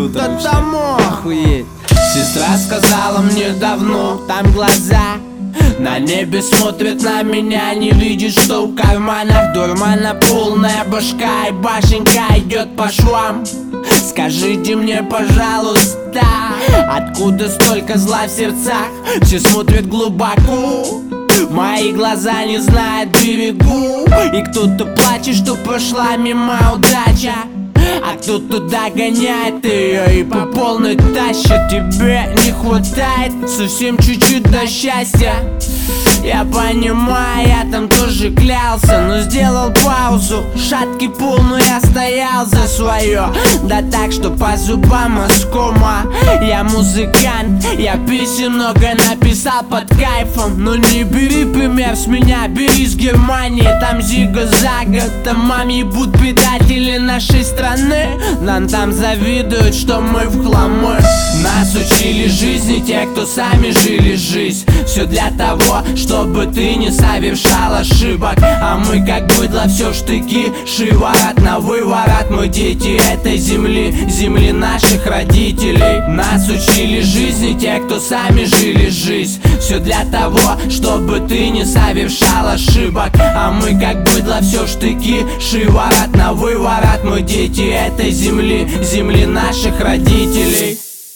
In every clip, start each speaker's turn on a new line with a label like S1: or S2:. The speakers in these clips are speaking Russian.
S1: Да там охуеть. Сестра сказала мне давно, там глаза на небе смотрят на меня, не видит, что в карманах дурмана полная башка, и башенька идет по швам. Скажите мне, пожалуйста, откуда столько зла в сердцах? Все смотрят глубоко, мои глаза не знают берегу. И кто-то плачет, что прошла мимо удача, а кто-то догоняет ее и по полной тащит. Тебе не хватает совсем чуть-чуть до счастья. Я понимаю, я там тоже клялся, но сделал паузу, шатки полную, я стоял за свое. Да так, что по зубам оскома. Я музыкант, я песен много написал под кайфом. Но не бери пример с меня, бери с Германии. Там зига-зага, там мам ебут предатели нашей страны. Нам там завидуют, что мы в хламы. Нас учили жизни те, кто сами жили жизнь. Все для того, чтобы ты не совершал ошибок. А мы как быдло, все в штыки, шиворот на выворот. Мы дети этой земли, земли наших родителей. Нас учили жизни те, кто сами жили жизнь. Все для того, чтобы ты не совершал ошибок. А мы как быдло, все в штыки, шиворот на выворот. Мы дети этой земли, земли наших родителей.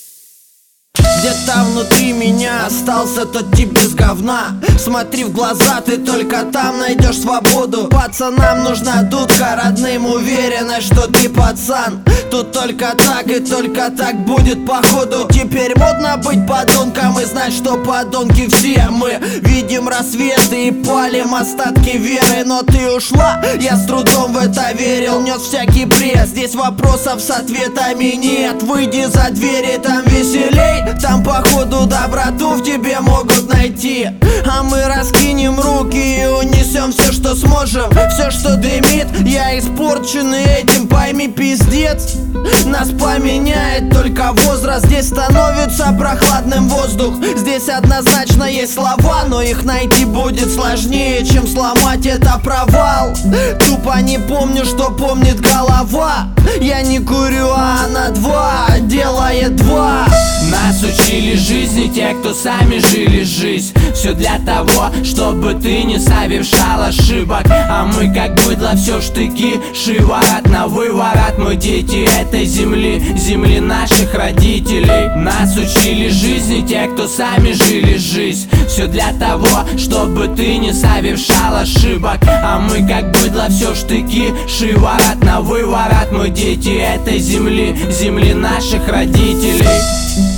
S2: Где-то внутри меня остался тот тип без говна. Смотри в глаза, ты только там найдешь свободу. Пацанам нужна дудка, родным уверенность, что ты пацан. Тут только так и только так будет походу. Теперь модно быть подонком и знать, что подонки все мы. Видим рассветы и палим остатки веры. Но ты ушла, я с трудом в это верил. Нес всякий бред, здесь вопросов с ответами нет. Выйди за двери, там веселей. Там походу доброту в тебе могут найти. А мы раскинем руки и унесем все, что сможем. Все, что дымит, я испорченный этим, пойми, пиздец. Нас поменяет только возраст. Здесь становится прохладным воздух. Здесь однозначно есть слова, но их найти будет сложнее, чем сломать это провал. Тупо не помню, что помнит голова. Я не курю, а она два делает два.
S1: Нас учили жизни те, кто сами жили жизнь. Все для того, чтобы ты не совершал ошибок. А мы как быдло, все в штыки, шиворот на выворот. Мы дети этой земли, земли наших родителей. Нас учили жизни те, кто сами жили жизнь. Все для того, чтобы ты не совершал ошибок. А мы как быдло, все в штыки, шиворот на выворот. Мы дети этой земли, земли наших родителей.